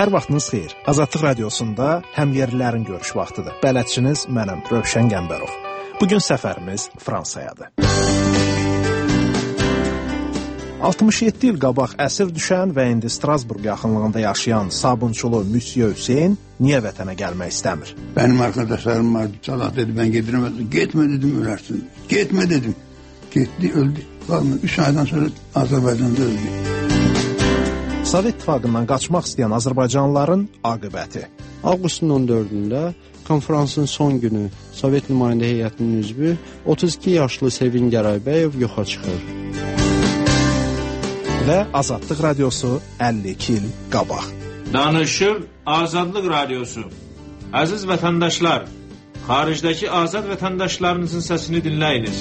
Hər vaxtınız xeyir. Azadlıq Radiosunda həmyerlilərin görüş vaxtıdır. Bələdçiniz mənəm, Rövşən Qəmbərov. Bugün səfərimiz Fransayadır. 67 il qabaq əsir düşən və indi Strasburg yaxınlığında yaşayan sabunçulu Monsieur Hüseyn niyə vətənə gəlmək istəmir? Benim arkadaşlarım vardı, Salah dedi, ben getiremedim. Gitme dedim, ölersin. Gitme dedim. Gitti, öldü. Kalmadı. 3 aydan sonra Azərbaycanda öldü. Sovet İttifaqından qaçmaq istəyən Azərbaycanlıların aqibəti. Avqustun 14-də konferansın son günü Sovet nümayəndə heyətinin üzvü 32 yaşlı Sevin Gəraybəyev yoxa çıxır. Və Azadlıq Radiosu 52 il qabaq. Danışır Azadlıq Radiosu. Əziz vətəndaşlar, xaricdəki azad vətəndaşlarınızın səsini dinləyiniz.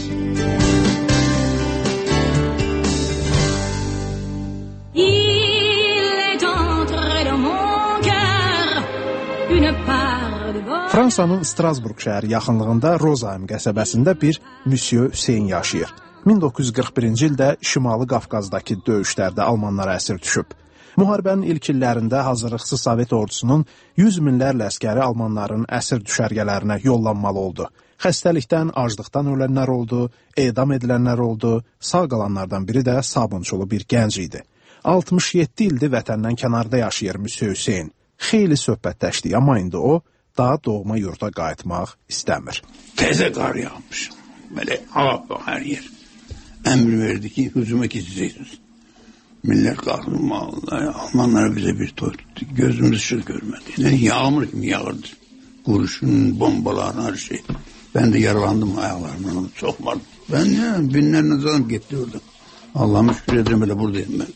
Fransanın Strasburg şəhəri yaxınlığında Rozaim qəsəbəsində bir Monsieur Hüseyn yaşayır. 1941-ci ildə Şimali Qafqazdakı döyüşlərdə almanlara əsir düşüb. Müharibənin ilk illərində hazırlıqsız Sovet ordusunun 100 minlərlə əskəri almanların əsir düşərgələrinə yollanmalı oldu. Xəstəlikdən, aclıqdan ölənlər oldu, edam edilənlər oldu, sağ qalanlardan biri də sabunçulu bir gənc idi. 67 ildir vətəndən kənarda yaşayır Monsieur Hüseyn. Xeyli söhbətləşdi, amma indi o daha doğma yurda qayıtmaq istəmir. Təzə qar yağmış. Böyle hava her yer. Emir verdi ki hücuma geçeceksiniz. Millet kalktı, Almanlar bize bir toy tuttu. Gözümüz ışık görmedi. Yani yağmur gibi yağırdı. Kurşun, bombalar, her şey. Ben de yaralandım ayaklarımdan. Çok vardı. Ben ya binlerine zaten gitti orada. Allah'ıma şükür ederim, böyle buradayım ben.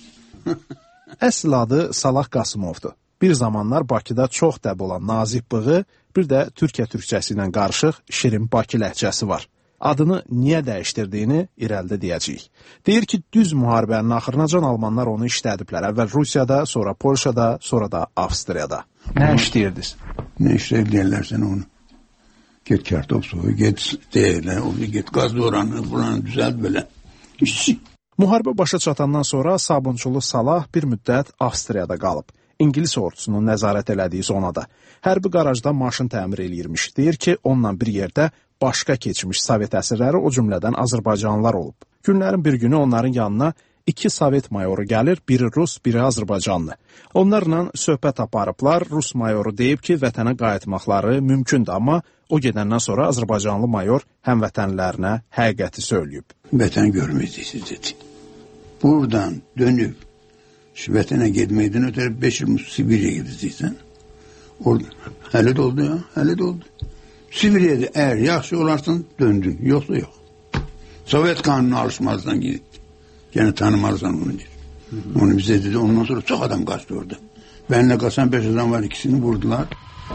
Əsl adı Salah Qasımovdur. Bir zamanlar Bakıda çox dəb olan nazik bığı, bir də Türkiyə türkçəsi ilə qarışıq şirin Bakı ləhcəsi var. Adını niyə dəyişdirdiyini irəlidə deyəcəyik. Deyir ki, düz müharibənin axırınacan almanlar onu işlədiblər. Əvvəl Rusiyada, sonra Polşada, sonra da Avstriyada. Nə işləyirdiniz? Nə işləyirlər sən onu? Get kartof soyu, get deyirlər, get qaz doğranı, buranı düzəld belə. İşçi. Müharibə başa çatandan sonra sabunçulu Salah bir müddət Avstriyada qalıb. İngilis ordusunun nəzarət elədiyi zonada. Hərbi qarajda maşın təmir eləyirmiş. Deyir ki, onunla bir yerdə başqa keçmiş Sovet əsirləri, o cümlədən Azərbaycanlılar olub. Günlərin bir günü onların yanına 2 Sovet mayoru gəlir, biri Rus, biri Azərbaycanlı. Onlarla söhbət aparıblar. Rus mayoru deyib ki, vətənə qayıtmaqları mümkündür, amma o gedəndən sonra Azərbaycanlı mayor həmvətənlərinə həqiqəti söyləyib. Vətən görməyəcəksiniz dedi. Buradan dönüb vətənə getməkdən ötürü 5 il Sibiriyaya gidəcəksən. Orada hələ də oldu ya, hələ də oldu. Sibiriyada eğer yaxşı olarsan döndün, yoksa yok. Sovet kanunu alışmazdan gidip. Yani tanımazsan onu diyor. Onu bize dedi, ondan sonra çok adam kaçtı orada. Benimle kaçan 5 adam var, ikisini vurdular.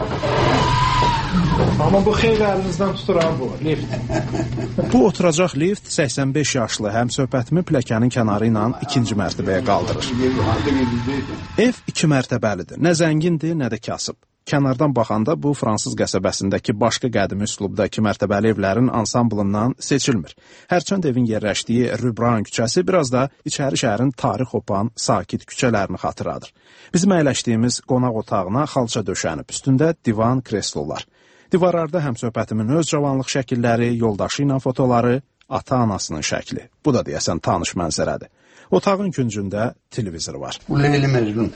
Amma bu xeyli əlinizdən tutur ha bu, lift. Bu oturacaq lift 85 yaşlı həmsöhbətimi pilləkənin kənarı ilə 2-ci mərtəbəyə qaldırır. Ev 2 mərtəbəlidir. Nə zəngindir, nə də kasıb. Kənardan baxanda bu fransız qəsəbəsindəki başqa qədimi üslubda 2 mərtəbəli evlərin ansamblından seçilmir. Hərçənd evin yerləşdiyi Rübran küçəsi biraz da içəri şəhərin tarix opan sakit küçələrini xatırladır. Bizim əyləşdiyimiz qonaq otağına xalça döşənib, üstündə divan, kreslolar. Divarlarda həmsöhbətimin öz cavanlıq şəkilləri, yoldaşı ilə fotoları, ata-anasının şəkli. Bu da deyəsən tanış mənzərədir. Otağın küncündə televizor var. Bu Leyli Mecnun.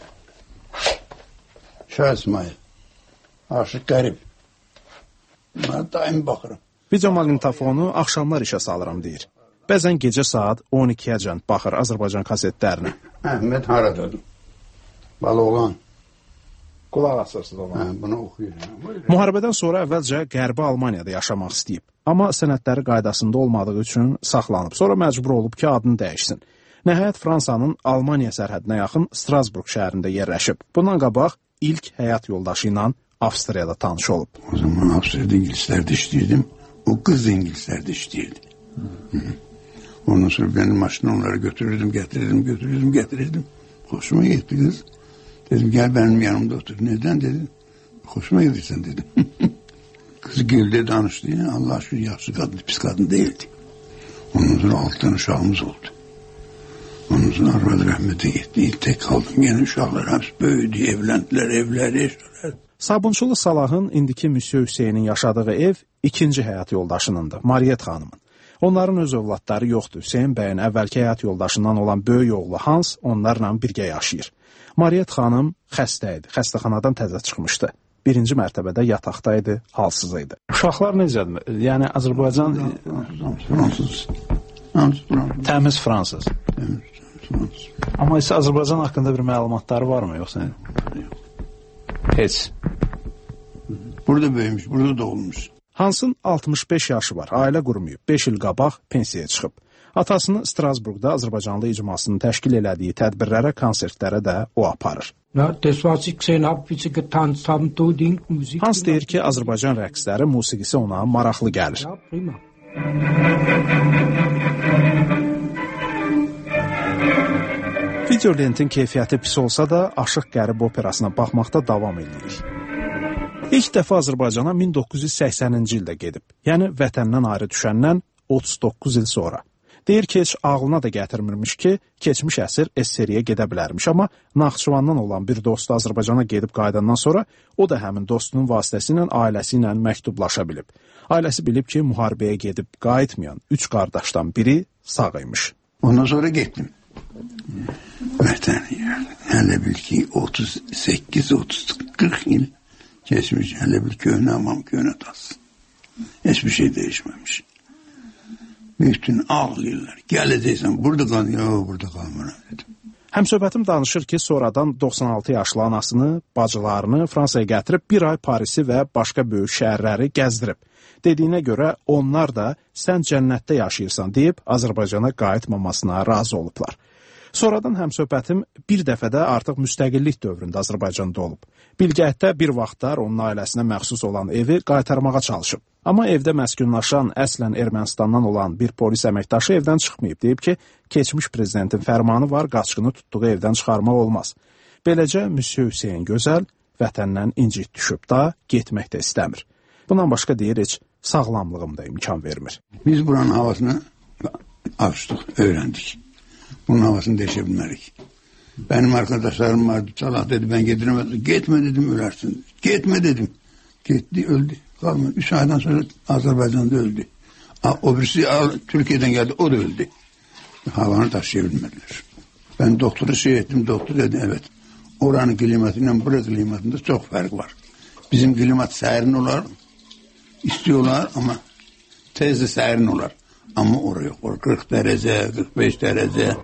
Şah İsmail. Aşıq qərib. Bunlara daim baxırım. Video maqnitofonu axşamlar işə salıram deyir. Bəzən gecə saat 12-əcən baxır Azərbaycan kasetlərinə. Əhməd haradadır? Baloğlan. Qulaq asırsınız ona. Bunu oxuyur. Müharibədən sonra əvvəlcə Qərbi Almaniyada yaşamaq istəyib. Amma sənədləri qaydasında olmadığı üçün saxlanıb. Sonra məcbur olub ki, adını dəyişsin. Nəhayət Fransanın Almaniya sərhədinə yaxın Strasburg şəhərində yerləşib. Bundan qabaq ilk həyat yoldaşı ilə Avstriyada tanış olub. O zaman Avstriyada İngilizlərdə işləyirdim. O qız da İngilizlərdə işləyirdi. Ondan sonra benim maşını onları götürürdüm, getirirdim. Hoşuma gitti kız. Dedim gel benim yanımda otur. Neden dedim. Hoşuma gidersen dedim. Kız güldü, danıştı. Allah aşkına yaxşı kadın, pis kadın değildi. Ondan sonra 6 tane uşağımız oldu. Onun sonra arvadı rəhmətə getdi. Tek kaldım. Yine uşaqlar hepsi böyüdü, evlendilər, evləri yaşadılar. Sabunçulu Salahın indiki Müsyo Hüseynin yaşadığı ev ikinci həyat yoldaşınındır, Mariyet xanımın. Onların öz övladları yoxdur. Hüseyn bəyin əvvəlki həyat yoldaşından olan böyük oğlu Hans onlarla birgə yaşayır. Mariyet xanım xəstə idi, xəstəxanadan təzə çıxmışdı. Birinci mərtəbədə yataqdaydı, halsız idi. Uşaqlar necədir? Yəni Azərbaycan... Fransız. Təmiz fransız. Amma isə Azərbaycan haqqında bir məlumatları varmı, yoxsa? Heç. Burada böyümüş, burada doğulmuş. Hansın 65 yaşı var, ailə qurmayıb, 5 il qabaq pensiyaya çıxıb. Atasını Strasburqda Azərbaycanlı icmasının təşkil elədiyi tədbirlərə, konsertlərə də o aparır. Hans deyir ki, Azərbaycan rəqsləri, musiqisi ona maraqlı gəlir. Videolentin keyfiyyəti pis olsa da, Aşıq Qərib operasına baxmaqda davam edirik. İlk dəfə Azərbaycana 1980-ci ildə gedib, yəni vətəndən ayrı düşəndən 39 il sonra. Deyir ki, heç ağlına da gətirmirmiş ki, keçmiş əsr SSR-yə gedə bilərmiş, amma Naxçıvandan olan bir dostu Azərbaycana gedib qayıdandan sonra o da həmin dostunun vasitəsilə ailəsi ilə məktublaşa bilib. Ailəsi bilib ki, müharibəyə gedib qayıtmayan 3 qardaşdan biri sağ imiş. Ondan sonra getdim. Vətəni yerdim. Hələ bil ki, 38-40 il geçmiş. Hələ bil köhnə amam, köhnə tas. Hiçbir şey değişmemiş. Bütün ağlayırlar. Gələcəksən, burada qal. Yox, burada qalmıram dedim. Həmsöhbətim danışır ki, sonradan 96 yaşlı anasını, bacılarını Fransaya gətirib bir ay Parisi və başqa böyük şəhərləri gəzdirib. Dediyinə görə onlar da sən cənnətdə yaşayırsan deyib Azərbaycana qayıtmamasına razı olublar. Sonradan həmsöhbətim bir dəfədə artıq müstəqillik dövründə Azərbaycanda olub. Bilgəhətdə bir vaxtlar onun ailəsinə məxsus olan evi qaytarmağa çalışıb. Amma evdə məskunlaşan, əslən Ermənistandan olan bir polis əməkdaşı evdən çıxmayıb. Deyib ki, keçmiş prezidentin fərmanı var, qaçqını tutduğu evdən çıxarmaq olmaz. Beləcə, Müsyo Hüseyn Gözəl vətəndən incit düşüb da, getmək də istəmir. Bundan başqa deyir, heç sağlamlığım da imkan vermir. Biz buranın havasını açdıq, öyrəndik. Bunun havasını deşə bilmərik. Benim arkadaşlarım vardı, Salah dedi, ben getiremedim. Gitme dedim, ölersin. Gitme dedim. Gitti, öldü. Kalmadı. 3 aydan sonra Azerbaycan'da öldü. O birisi Türkiye'den geldi, o da öldü. Havanı taşıyabilmediler. Ben doktoru ettim, doktor dedi, evet. Oranın klimatiyle buranın klimatında çok fark var. Bizim klimat serin olar, istiyorlar ama tezde serin olar. Ama oraya yok. 40 derece, 45 derece.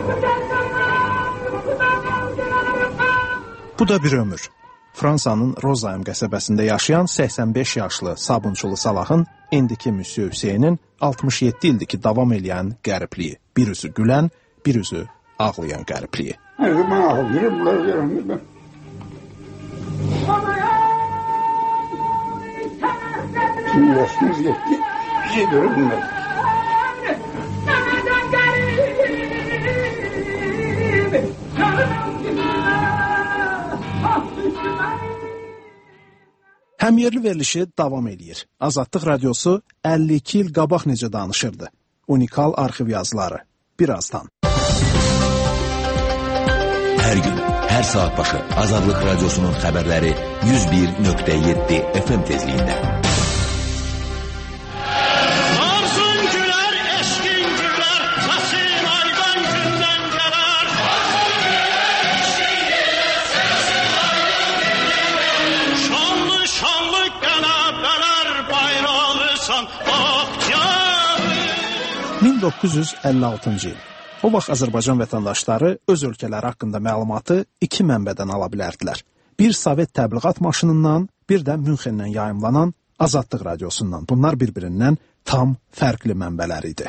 Bu da bir ömür. Fransanın Rozayım qəsəbəsində yaşayan 85 yaşlı Sabunçulu Salahın indiki Müsyo Hüseynin 67 ildir ki davam eləyən qəribliyi. Bir üzü gülən, bir üzü ağlayan qəribliyi. Her zaman ağlayırım, bunları yaramıyor. Şimdi yaşımız yetti, bir şey görünmez. Həmyerli verilişi davam edir. Azadlıq Radiosu 52 il qabaq necə danışırdı. Unikal arxiv yazıları. Birazdan. Hər gün, hər saat başı Azadlıq Radiosunun xəbərləri 101.7 FM tezliyində. Oktyabr 1956-cı il. O vaxt Azərbaycan vətəndaşları öz ölkələri haqqında məlumatı 2 mənbədən ala bilərdilər. Bir Sovet təbliğat maşınından, bir də Münxendən yayımlanan Azadlıq Radiosundan. Bunlar bir-birindən tam fərqli mənbələr idi.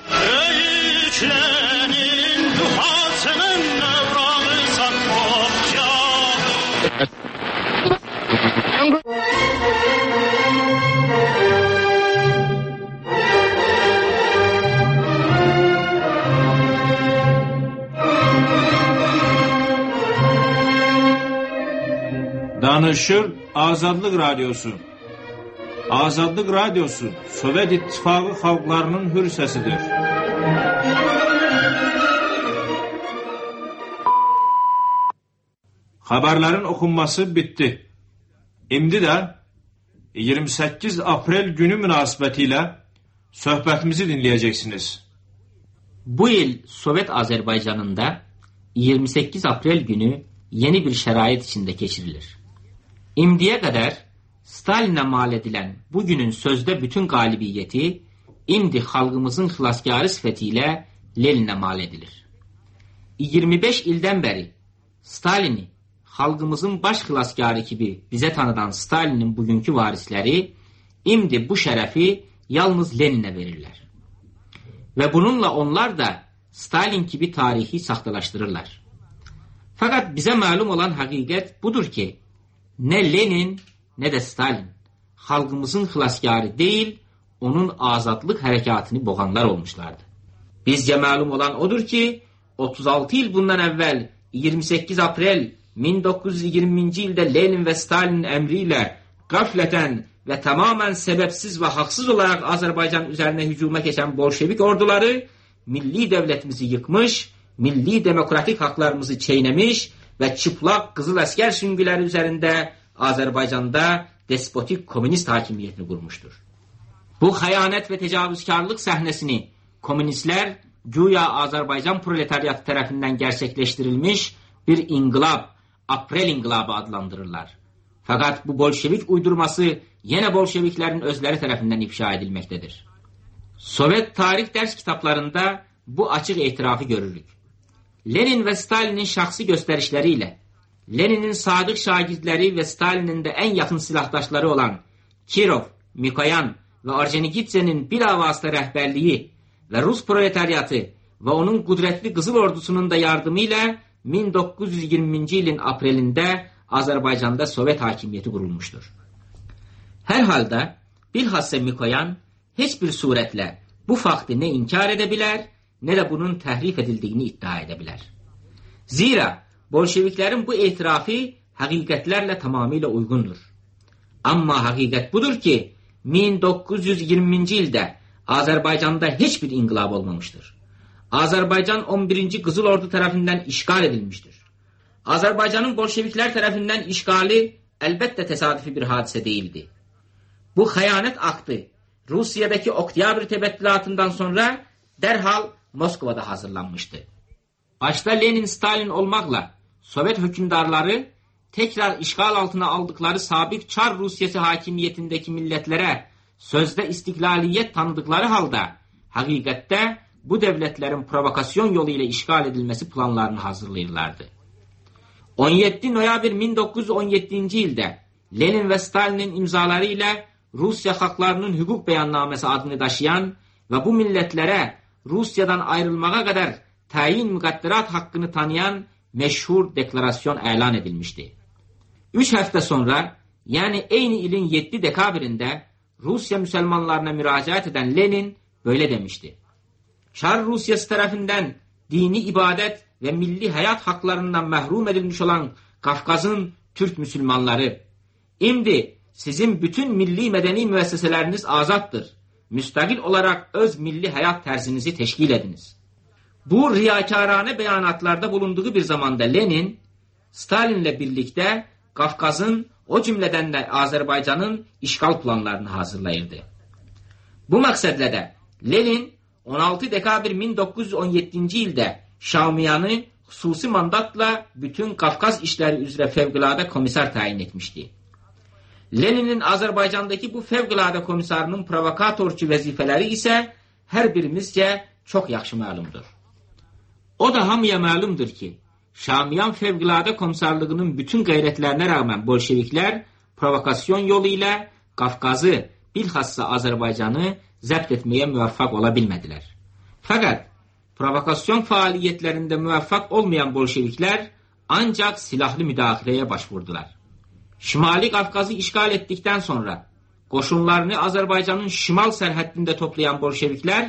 Danışır Azadlıq Radiosu. Azadlıq Radiosu Sovet İttifaqı xalqlarının hür səsidir. Xəbərlərin oxunması bitdi. İndi də 28 aprel günü münasibətilə söhbətimizi dinləyəcəksiniz. Bu il Sovet Azərbaycanında 28 aprel günü yeni bir şərait içində keçirilir. İndiyə qədər Stalinə mal edilən bu günün sözdə bütün qalibiyyəti indi xalqımızın xilaskarı sifəti ilə Leninə mal edilir. 25 ildən bəri Stalini xalqımızın baş xilaskarı kimi bizə tanıdan Stalinin bugünkü varisləri indi bu şərəfi yalnız Leninə verirlər. Və bununla onlar da Stalin kimi tarixi saxtalaşdırırlar. Fakat bizə məlum olan həqiqət budur ki, nə Lenin, nə də Stalin xalqımızın xilaskarı deyil, onun azadlıq hərəkatını boğanlar olmuşlardı. Bizcə məlum olan odur ki, 36 il bundan əvvəl 28 aprel 1920-ci ildə Lenin və Stalinin əmri ilə qəflətən və tamamən səbəbsiz və haqsız olaraq Azərbaycan üzərinə hücuma keçən bolşevik orduları milli dövlətimizi yıkmış, milli demokratik haqlarımızı çeynəmiş və çıplaq qızıl əskər süngüləri üzərində Azərbaycanda despotik komünist hakimiyyətini qurmuşdur. Bu xəyanət və təcavüzkarlıq səhnəsini komünistlər güya Azərbaycan proletariatı tərəfindən gerçəkləşdirilmiş bir inqilab, Aprel inqilabı adlandırırlar. Fakat bu bolşevik uydurması yenə bolşeviklərin özləri tərəfindən ifşa edilməkdədir. Sovet tarix dərs kitablarında bu açıq etirafı görürük. Lenin və Stalinin şəxsi göstərişləri ilə Leninin sadiq şagirdləri və Stalinin də ən yaxın silahdaşları olan Kirov, Mikoyan və Orjonikidzenin bilavasitə rəhbərliyi və Rus proletariatı və onun qüdrətli qızıl ordusunun da yardımı ilə 1920-ci ilin aprelində Azərbaycanda Sovet hakimiyyəti qurulmuşdur. Hər halda bilhassa Mikoyan heç bir surətlə bu faktı nə inkar edə bilər, nə də bunun təhrif edildiyini iddia edə bilər. Zira bolşeviklərin bu etirafı həqiqətlərlə tamamilə uyğundur. Amma həqiqət budur ki, 1920-ci ildə Azərbaycanda heç bir inqilab olmamışdır. Azərbaycan 11-ci Qızıl Ordu tərəfindən işğal edilmişdir. Azərbaycanın bolşeviklər tərəfindən işğalı əlbəttə təsadüfi bir hadisə deyildi. Bu xəyanət aktı Rusiyadakı Oktyabr təbəddülatından sonra dərhal Moskvada hazırlanmışdı. Başda Lenin, Stalin olmaqla Sovet hökümdarları tekrar işğal altına aldıkları sabiq Çar Rusiyası hakimiyyətindəki millətlərə sözdə istiqlaliyyət tanıdıkları halda həqiqətdə bu dövlətlərin provokasyon yolu ilə işğal edilməsi planlarını hazırlayırlardı. 17 noyabr 1917-ci ildə Lenin və Stalinin imzaları ilə Rusiya xalqlarının hüquq bəyannaməsi adını daşıyan və bu millətlərə Rusiyadan ayrılmağa qədər təyin müqəddərat haqqını tanıyan məşhur deklarasyon elan edilmişdi. 3 həftə sonra, yəni eyni ilin 7 dekabrində Rusiya müsəlmanlarına müraciət edən Lenin böyle demişdi. Çar Rusiyası tərəfindən dini ibadət və milli həyat haqlarından məhrum edilmiş olan Qafqazın Türk müsəlmanları, indi sizin bütün milli mədəni müəssisələriniz azaddır. Müstəqil olaraq öz milli həyat tərzinizi təşkil ediniz. Bu riyakarane beyanatlarda bulunduğu bir zamanda Lenin, Stalinlə birlikdə Qafqazın, o cümlədən də Azərbaycanın işğal planlarını hazırlayırdı. Bu məqsədlə də Lenin 16 dekabr 1917-ci ildə Şamiyanı xüsusi mandatla bütün Qafqaz işləri üzrə fövqəladə komissar təyin etmişdi. Leninin Azərbaycandakı bu fövqəladə komissarının provokatorçu vəzifələri isə hər birimizcə çox yaxşı məlumdur. O da hamıya məlumdur ki, Şamiyan fövqəladə komissarlığının bütün qeyrətlərinə rəğmən bolşeviklər provokasyon yolu ilə Qafqazı, bilhassa Azərbaycanı zəbt etməyə müvəffəq ola bilmədilər. Fəqət provokasyon fəaliyyətlərində müvəffəq olmayan bolşeviklər ancaq silahlı müdaxiləyə başvurdular. Şimali Qafqazı işğal etdikdən sonra qoşunlarını Azərbaycanın şimal sərhəddində toplayan bolşeviklər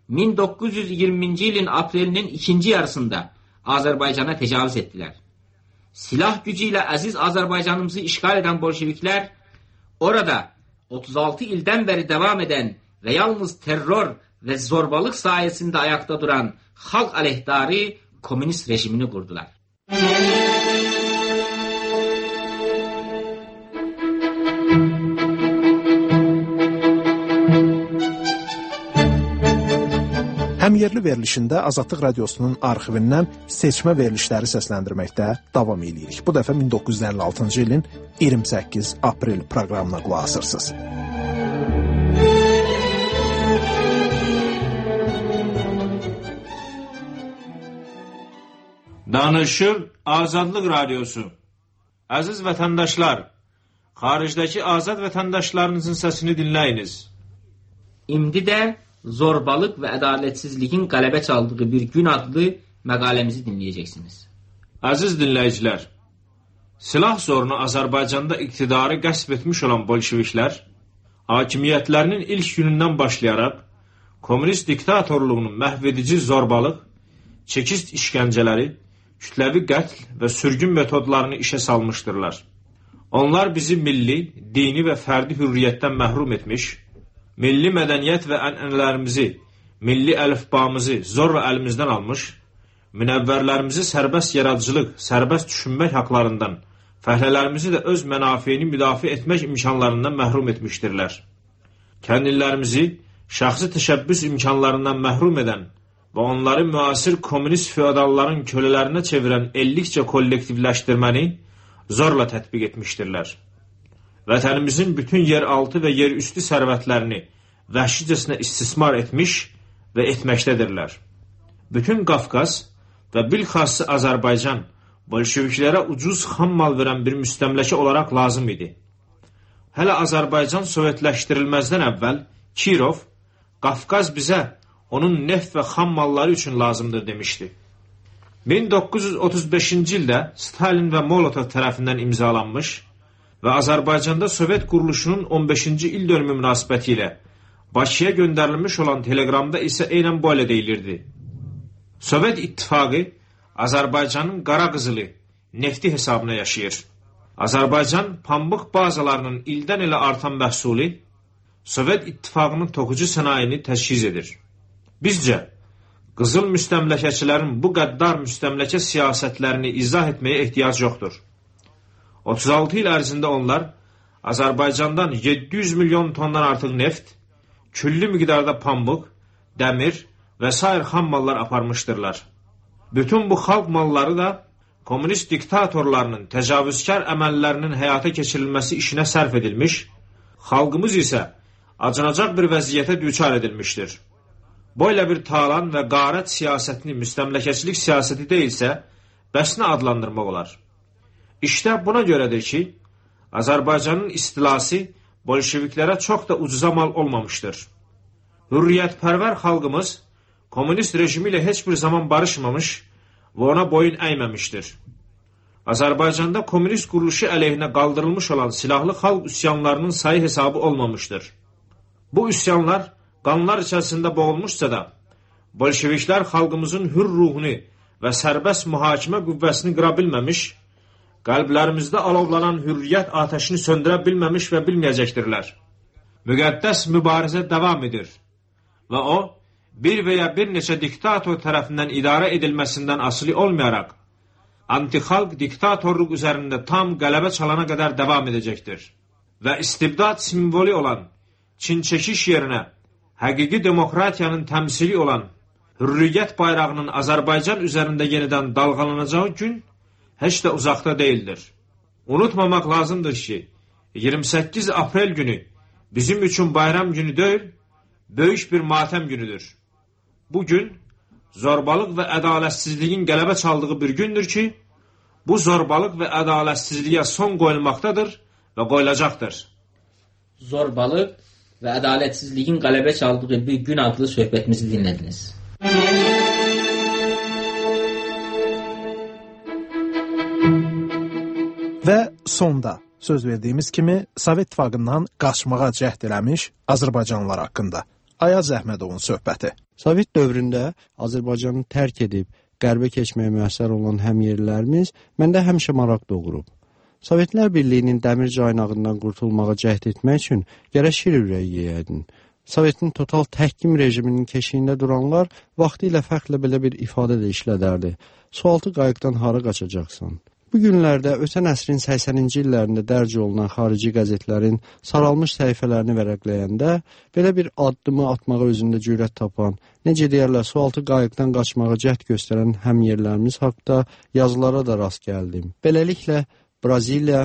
1920-ci ilin aprelinin ikinci yarısında Azərbaycana təcavüz etdilər. Silah gücü ilə əziz Azərbaycanımızı işğal edən bolşeviklər orada 36 ildən bəri davam edən və yalnız terror və zorbalıq sayəsində ayaqda duran xalq əleyhdarı komünist rejimini qurdular. Həmyerli verilişində Azadlıq Radiosunun arxivindən seçmə verilişləri səsləndirməkdə davam edirik. Bu dəfə 1956-cı ilin 28 aprel proqramına qulaq asırsınız. Danışır Azadlıq Radiosu. Əziz vətəndaşlar, xaricdəki azad vətəndaşlarınızın səsini dinləyiniz. İndi də zorbalıq və ədalətsizliyin qələbə çaldığı bir gün adlı məqaləmizi dinləyəcəksiniz. Əziz dinləyicilər, silah zorunu Azərbaycanda iqtidarı qəsb etmiş olan bolşeviklər, hakimiyyətlərinin ilk günündən başlayaraq komünist diktatorluğunun məhvedici zorbalıq, çekist işgəncələri, kütləvi qətl və sürgün metodlarını işə salmışdırlar. Onlar bizi milli, dini və fərdi hürriyyətdən məhrum etmiş, milli mədəniyyət və ənənələrimizi, milli əlifbamızı zorla əlimizdən almış, münəvvərlərimizi sərbəst yaradıcılıq, sərbəst düşünmək haqlarından, fəhlələrimizi də öz mənafeyini müdafiə etmək imkanlarından məhrum etmişdirlər. Kəndlilərimizi şəxsi təşəbbüs imkanlarından məhrum edən və onları müasir komünist feodalların kölələrinə çevirən ellikcə kollektivləşdirməni zorla tətbiq etmişdirlər. Vətənimizin bütün yeraltı və yerüstü sərvətlərini vəhşicəsinə istismar etmiş və etməkdədirlər. Bütün Qafqaz və bilxası Azərbaycan bolşeviklərə ucuz xam mal verən bir müstəmləkə olaraq lazım idi. Hələ Azərbaycan sovetləşdirilməzdən əvvəl Kirov, Qafqaz bizə onun neft və xam malları üçün lazımdır demişdi. 1935-ci ildə Stalin və Molotov tərəfindən imzalanmış və Azərbaycanda Sovet quruluşunun 15-ci il dönümü münasibəti ilə Bakıya göndərilmiş olan teleqramda isə eynən belə deyilirdi. Sovet İttifaqı Azərbaycanın qara qızılı, nefti hesabına yaşayır. Azərbaycan pambıq bazalarının ildən ilə artan məhsulu Sovet İttifaqının toxucu sənayini təşkil edir. Bizcə, qızıl müstəmləkəçilərin bu qəddar müstəmləkə siyasətlərini izah etməyə ehtiyac yoxdur. 36 il ərzində onlar Azərbaycandan 700 milyon tondan artıq neft, küllü miqdarda pambıq, dəmir və sair xam mallar aparmışdırlar. Bütün bu xalq malları da komünist diktatorlarının təcavüzkar əməllərinin həyata keçirilməsi işinə sərf edilmiş, xalqımız isə acınacaq bir vəziyyətə düçar edilmişdir. Böyle bir talan və qarət siyasətini müstəmləkəçilik siyasəti deyilsə, bəs nə adlandırmaq olar? İşte buna görədir ki, Azərbaycanın istilası bolşeviklərə çox da ucuza mal olmamışdır. Hürriyyətpərvər xalqımız komünist rejimi ilə heç bir zaman barışmamış və ona boyun əyməmişdir. Azərbaycanda komünist quruluşu əleyhinə qaldırılmış olan silahlı xalq üsyanlarının sayı hesabı olmamışdır. Bu üsyanlar qanlar içərisində boğulmuşsa da, bolşeviklər xalqımızın hür ruhunu və sərbəst mühakimə qüvvəsini qıra bilməmiş, qəlblərimizdə alovlanan hürriyyət atəşini söndürə bilməmiş və bilməyəcəkdirlər. Müqəddəs mübarizə davam edir və o, bir və ya bir neçə diktator tərəfindən idarə edilməsindən asılı olmayaraq, antixalq diktatorluq üzərində tam qələbə çalana qədər davam edəcəkdir. Və istibdad simvoli olan Çin çekiş yerinə həqiqi demokratiyanın təmsili olan hürriyyət bayrağının Azərbaycan üzərində yenidən dalğalanacağı gün heç də uzaqda deyildir. Unutmamaq lazımdır ki, 28 aprel günü bizim üçün bayram günü deyil, böyük bir matəm günüdür. Bu gün zorbalıq və ədalətsizliyin qələbə çaldığı bir gündür ki, bu zorbalıq və ədalətsizliyə son qoyulmaqdadır və qoyulacaqdır. Zorbalıq və ədalətsizliyin qələbə çaldığı bir gün adlı söhbətimizi dinlədiniz. Və sonda söz verdiyimiz kimi Sovet İttifaqından qaçmağa cəhd eləmiş Azərbaycanlılar haqqında Ayaz Əhmədovun söhbəti. Sovet dövründə Azərbaycanı tərk edib qərbə keçməyə müəssər olan həmyerlilərimiz məndə həmişə maraq doğurub. Sovetlər Birliyinin dəmir caynağından qurtulmağa cəhd etmək üçün gərək şir ürəyi yeyədin. Sovetin total təhkim rejiminin keşiyində duranlar vaxtı ilə fəxrlə belə bir ifadə də işlədərdi. Sualtı qayıqdan hara qaçacaqsan? Bu günlərdə ötən əsrin 80-ci illərində dərc olunan xarici qəzetlərin saralmış səhifələrini vərəqləyəndə belə bir addımı atmağa özündə cürət tapan, necə deyərlər, sualtı qayıqdan qaçmağa cəhd göstərən həmyerlərimiz haqqında yazılara da rast gəldim. Beləliklə, Braziliya,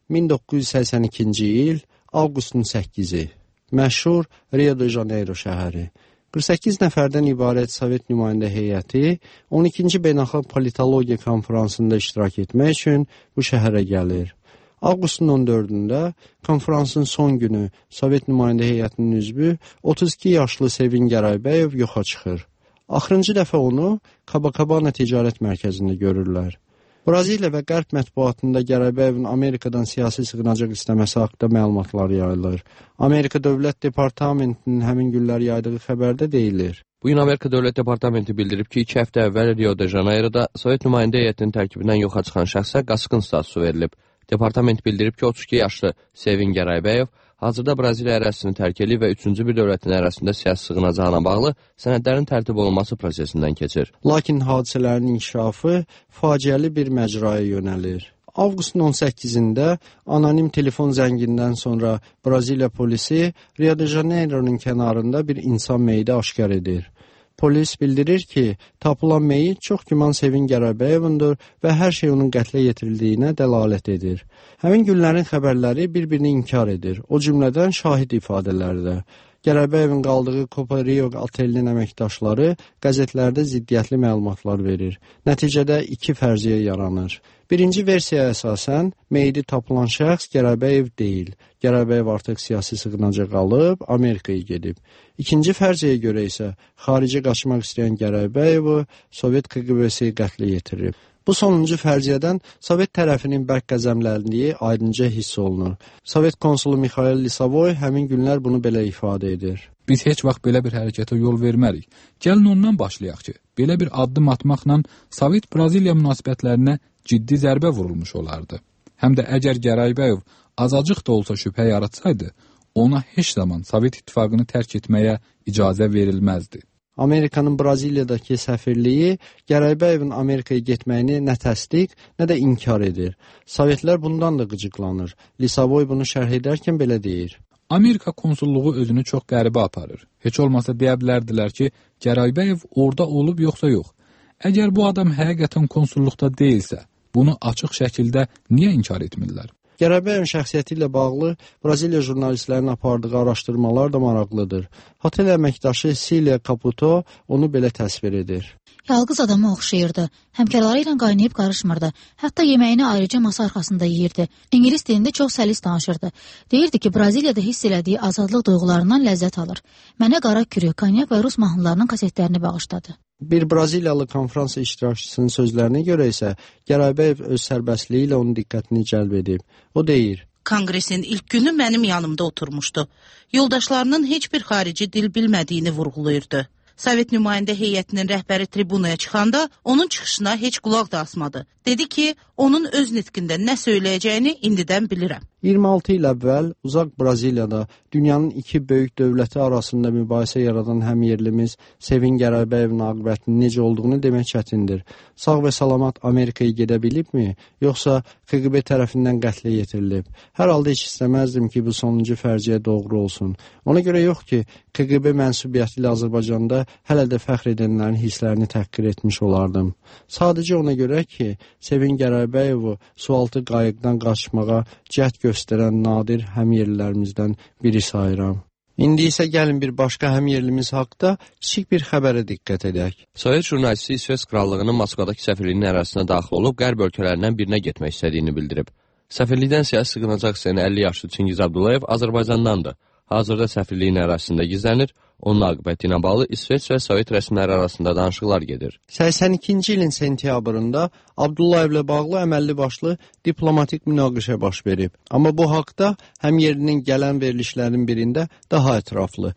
1982-ci il, avqustun 8-i, məşhur Rio de Janeiro şəhəri. 48 nəfərdən ibarət Sovet nümayəndə heyəti 12-ci beynəlxalq politologiya konferansında iştirak etmək üçün bu şəhərə gəlir. Avqustun 14-də konferansın son günü Sovet nümayəndə heyətinin üzvü 32 yaşlı Sevin Gəraybəyev yoxa çıxır. Axırıncı dəfə onu Copacabana ticarət mərkəzində görürlər. Braziliya və Qərb mətbuatında Gərəybəyevin Amerikadan siyasi sığınacaq istəməsi haqqında məlumatlar yayılır. Amerika Dövlət Departamentinin həmin günlər yaydığı xəbərdə deyilir. Bugün Amerika Dövlət Departamenti bildirib ki, 2 həftə əvvəl Rio de Janeiro'da Sovet nümayəndə heyətinin tərkibindən yoxa çıxan şəxsə qaçqın statusu verilib. Departament bildirib ki, 32 yaşlı Sevin Gəraybəyev hazırda Braziliya ərazisini tərk edib və 3-cü bir dövlətin ərazisində siyasi sığınacağına bağlı sənədlərin tərtib olunması prosesindən keçir. Lakin hadisələrin inkişafı faciəli bir məcraya yönəlir. Avqustun 18-də anonim telefon zəngindən sonra Braziliya polisi Rio de Janeiro'nun kənarında bir insan meyidi aşkar edir. Polis bildirir ki, tapılan meyit çox güman Sevin Gərəybəyevundur və hər şey onun qətlə yetirildiyinə dəlalət edir. Həmin günlərin xəbərləri bir-birini inkar edir, o cümlədən şahid ifadələri də. Gərəybəyevin qaldığı Copa Rio otelinin əməkdaşları qəzetlərdə ziddiyyətli məlumatlar verir. Nəticədə 2 fərziyyə yaranır. Birinci versiyaya əsasən, meyidi tapılan şəxs Gəraybəyev deyil. Gəraybəyev artıq siyasi sığınacaq alıb, Amerikaya gedib. İkinci fərziyyəyə görə isə xaricə qaçmaq istəyən Gəraybəyevi Sovet KGB-si qətlə yetirib. Bu sonuncu fərziyyədən Sovet tərəfinin bərk qəzəmləndiyi aydınca hiss olunur. Sovet konsulu Mikhail Lisavoy həmin günlər bunu belə ifadə edir. Biz heç vaxt belə bir hərəkətə yol vermərik. Gəlin ondan başlayaq ki, belə bir addım atmaqla Sovet-Braziliya münasibətlərinə ciddi zərbə vurulmuş olardı. Həm də əgər Gəraybəyev azacıq da olsa şübhə yaratsaydı, ona heç zaman Sovet İttifaqını tərk etməyə icazə verilməzdi. Amerikanın Braziliyadakı səfirliyi Gərəybəyevin Amerikaya getməyini nə təsdiq, nə də inkar edir. Sovetlər bundan da qıcıqlanır. Lisavoy bunu şərh edərkən belə deyir. Amerika konsulluğu özünü çox qəribə aparır. Heç olmasa deyə bilərdilər ki, Gəraybəyev orada olub yoxsa yox. Əgər bu adam həqiqətən konsulluqda deyilsə, bunu açıq şəkildə niyə inkar etmirlər? Gərəybəyevin şəxsiyyəti ilə bağlı Braziliya jurnalistlərinin apardığı araşdırmalar da maraqlıdır. Hotel əməkdaşı Silvia Caputo onu belə təsvir edir. Yalqız adama oxşayırdı. Həmkarları ilə qaynayıb qarışmırdı. Hətta yeməyini ayrıca masa arxasında yeyirdi. İngilis dilində çox səlis danışırdı. Deyirdi ki, Braziliyada hiss elədiyi azadlıq duyğularından ləzzət alır. Mənə qara kürü, konyak və rus mahnılarının kasetlərini bağışladı. Bir Braziliyalı konferans iştirakçısının sözlərinə görə isə Gəraybəyev öz sərbəstliyi ilə onun diqqətini cəlb edib. O deyir: Konqresin ilk günü mənim yanımda oturmuşdu. Yoldaşlarının heç bir xarici dil bilmədiyini vurğulayırdı. Sovet nümayəndə heyətinin rəhbəri tribunaya çıxanda onun çıxışına heç qulaq da asmadı. Dedi ki, onun öz nitqində nə söyləyəcəyini indidən bilirəm. 26 il əvvəl uzaq Braziliyada dünyanın 2 böyük dövləti arasında mübahisə yaradan həmyerlimiz Sevin Gərəybəyevin aqibətinin necə olduğunu demək çətindir. Sağ və salamat Amerikaya gedə bilibmi, yoxsa KGB tərəfindən qətlə yetirilib? Hər halda heç istəməzdim ki, bu sonuncu fərziyyə doğru olsun. Ona görə yox ki, KGB mənsubiyyəti ilə Azərbaycanda hələ də fəxr edənlərin hisslərini təhqir etmiş olardım. Sadəcə ona görə ki, Sevin Gəraybəyevi sualtı qayıqdan qaçmağa cəhd göstərən nadir həmyerlilərimizdən biri sayıram. İndi isə gəlin bir başqa həmyerlimiz haqqında kiçik bir xəbərə diqqət edək. Sovet jurnalisti İsveç Krallığının Moskvadakı səfirliyinin ərazisinə daxil olub qərb ölkələrindən birinə getmək istədiyini bildirib. Səfirlikdən siyasi sığınacaq istəyən 50 yaşlı Çingiz Abdullayev Azərbaycandandır. Hazırda səfirliyin ərazisində gizlənir. Onun aqibəti ilə bağlı İsveç və Sovet rəsmiləri arasında danışıqlar gedir. 82-ci ilin sentyabrında Abdullayevlə bağlı əməlli başlı diplomatik münaqişə baş verib. Amma bu haqda həmyerlinin gələn verilişlərin birində daha ətraflı.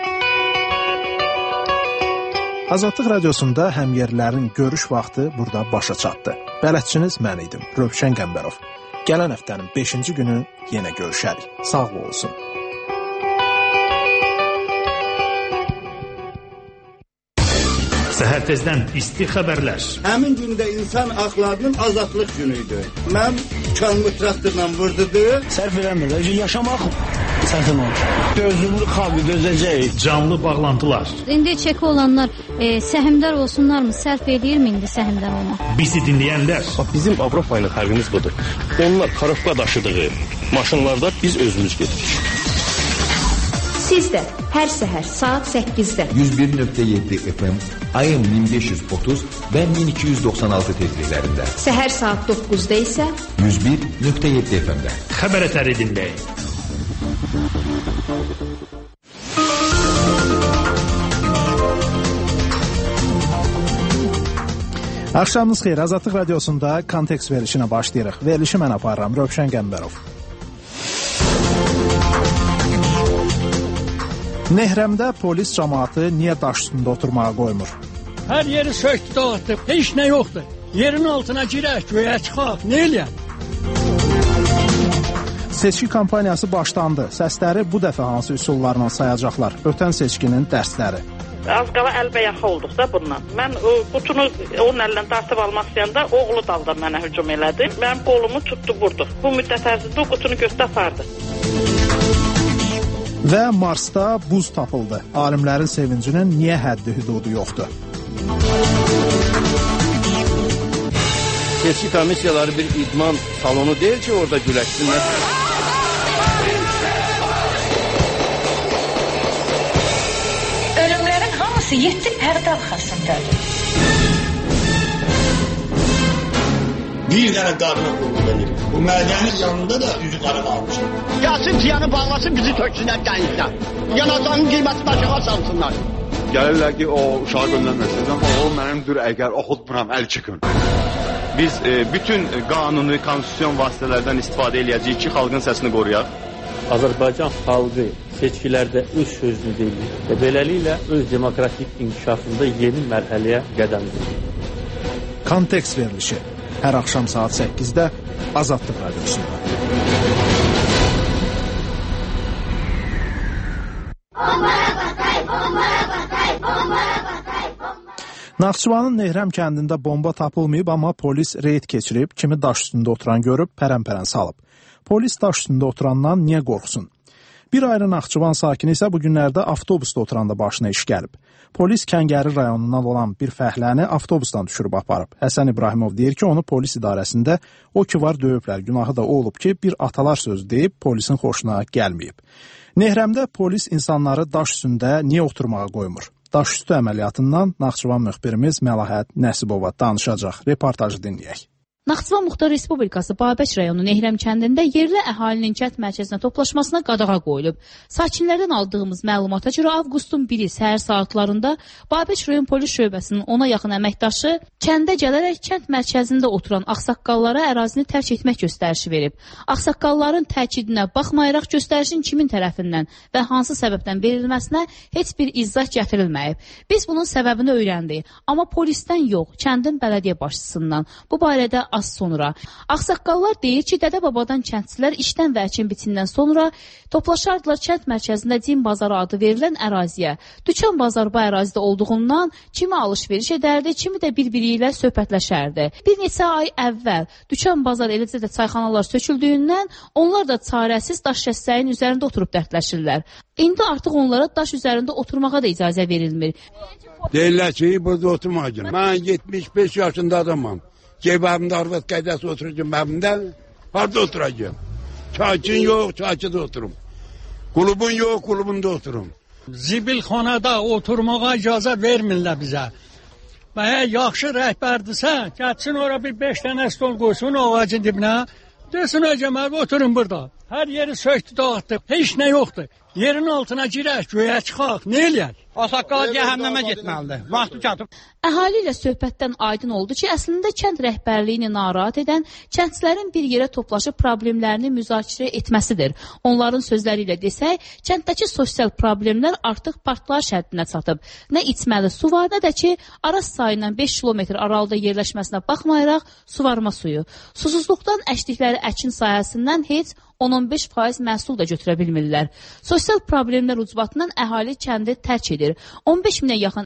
Azadlıq radiosunda həmyerlilərin görüş vaxtı burada başa çatdı. Bələdçiniz mən idim, Rövşən Qəmbərov. Gələn həftənin 5-ci günü yenə görüşərik. Sağ olsun. Səhər tezdən isti xəbərlər. Həmin gündə insan haqlarının azadlıq günüydü. Mən kanlı traktorla vurdudu. Sərf eləmir, yaşamaq sərfin olur. Dözümlü xalqı dözəcək. Canlı bağlantılar. İndi çeki olanlar səhmdar olsunlarmı? Sərf edirmi indi səhmdar olmaq? Bizi dinləyənlər. Bizim Avropa ilə fərqimiz budur. Onlar karofka daşıdığı maşınlarda biz özümüz gedirik. Siz də hər səhər saat 8-də 101.7 FM, AM 1530 və 1296 tezliklərində. Səhər saat 9-da isə 101.7 FM-də. Xəbər ətəri dinləyin. Axşamınız xeyir. Azadlıq Radiosunda kontekst verilişinə başlayırıq. Verilişi mən aparıram, Rövşən Qəmbərov. Nehrəmdə polis cəmaatı niyə daş üstündə oturmağa qoymur? Hər yeri söktü, dağıtdı. Heç nə yoxdur. Yerin altına girək, göyə çıxaq. Nə eləyək? Seçki kampaniyası başlandı. Səsləri bu dəfə hansı üsullarla sayacaqlar? Ötən seçkinin dərsləri. Az qala əlbəyaxa olduq da bundan. Mən qutunu onun əlindən dartıb almaq istəyəndə oğlu dalda mənə hücum elədi. Mənim qolumu tutdu, vurdu. Bu müddət ərzində o qutunu göstər apardı. Və Marsda buz tapıldı. Alimlərin sevincinin niyə həddi hüdudu yoxdur? Seçki komissiyaları bir idman salonu deyil ki, orada güləşsinlər. Ölümlərin hamısı 7 pərdə arxasındadır. Bir dənə qadına qulluq edir. Bu mədənin yanında da üzü qara qalmışdır. Gəlsin tiyanı bağlasın, bizi töksünlər gənclər. Yanacağın qiymətini aşağı salsınlar. Gəlirlər ki, o uşağı göndərməsin, amma o mənimdir, əgər oxutmuram, əl çıxın. Biz bütün qanuni, konstitusyon vasitələrdən istifadə eləyəcəyik ki, xalqın səsini qoruyaq. Azərbaycan xalqı seçkilərdə öz sözünü deyir və beləliklə öz demokratik inkişafında yeni mərhələyə qədəm qoyur. Kontekst verilişi hər axşam saat 8-də Azadlıq Radiosunda. Naxçıvanın Nehrəm kəndində bomba tapılmayıb, amma polis reyd keçirib, kimi daş üstündə oturan görüb, pərən-pərən salıb. Polis daş üstündə oturandan niyə qorxsun? Bir ayrı Naxçıvan sakini isə bu günlərdə avtobusda oturanda başına iş gəlib. Polis Kəngəri rayonundan olan bir fəhləni avtobusdan düşürüb aparıb. Həsən İbrahimov deyir ki, onu polis idarəsində o ki var döyüblər. Günahı da o olub ki, bir atalar sözü deyib polisin xoşuna gəlməyib. Nehrəmdə polis insanları daş üstündə niyə oturmağa qoymur? Daşüstü əməliyyatından Naxçıvan müxbirimiz Məlahət Nəsibova danışacaq. Reportajı dinləyək. Naxçıvan Muxtar Respublikası Babək rayonu Nehrəm kəndində yerli əhalinin kənd mərkəzinə toplaşmasına qadağa qoyulub. Sakinlərdən aldığımız məlumata görə avqustun 1-i səhər saatlarında Babək rayon polis şöbəsinin ona yaxın əməkdaşı kəndə gələrək kənd mərkəzində oturan ağsaqqallara ərazini tərk etmək göstərişi verib. Ağsaqqalların təkidinə baxmayaraq göstərişin kimin tərəfindən və hansı səbəbdən verilməsinə heç bir izah gətirilməyib. Biz bunun səbəbini öyrəndik, amma polisdən yox, kəndin bələdiyyə başçısından. Bu barədə az sonra. Ağsaqqallar deyir ki, dədə-babadan kəndçilər işdən və əkin bitindən sonra toplaşardılar kənd mərkəzində Din bazarı adı verilən əraziyə. Dükan bazar bu ərazidə olduğundan kimi alış-veriş edərdi, kimi də bir-biri ilə söhbətləşərdi. Bir neçə ay əvvəl dükan bazar eləcə də çayxanalar söküldüyündən onlar da çarəsiz daş kəsəyin üzərində oturub dərdləşirlər. İndi artıq onlara daş üzərində oturmağa da icazə verilmir. Deyirlər ki, burada oturmayacaq. Mən 75 yaşında adamam. Cebimdə arvad qədəsi oturacağım məbində. Harada oturacağım? Çayçın yox, çayçıda oturum. Kulubun yox, kulubunda oturum. Zibilxanada oturmağa icazə vermirlər bizə. Və yaxşı rəhbərdirsə, gəlsin ora bir 5 dənə stol qoysun ağacın dibinə. Desin həcəmə, oturun burada. Hər yeri söktü, dağıtdı. Heç nə yoxdur. Yerin altına girək, göyə çıxaq. Nə eləyək? Ağsaqqal cəhənnəmə getməlidir. Vaxtı çatıb. Əhali ilə söhbətdən aydın oldu ki, əslində kənd rəhbərliyini narahat edən kəndçilərin bir yerə toplaşıb problemlərini müzakirə etməsidir. Onların sözləri ilə desək, kənddəki sosial problemlər artıq partlayış həddinə çatıb. Nə içməli su var, nə də ki, Araz sayından 5 kilometr aralıda yerləşməsinə baxmayaraq suvarma suyu. Susuzluqdan əşdikləri əkin sahəsindən heç 10-15% məhsul da götürə bilmirlər. Sosial problemlər ucbatından əhali kəndi tərk edir. 15 minə yaxın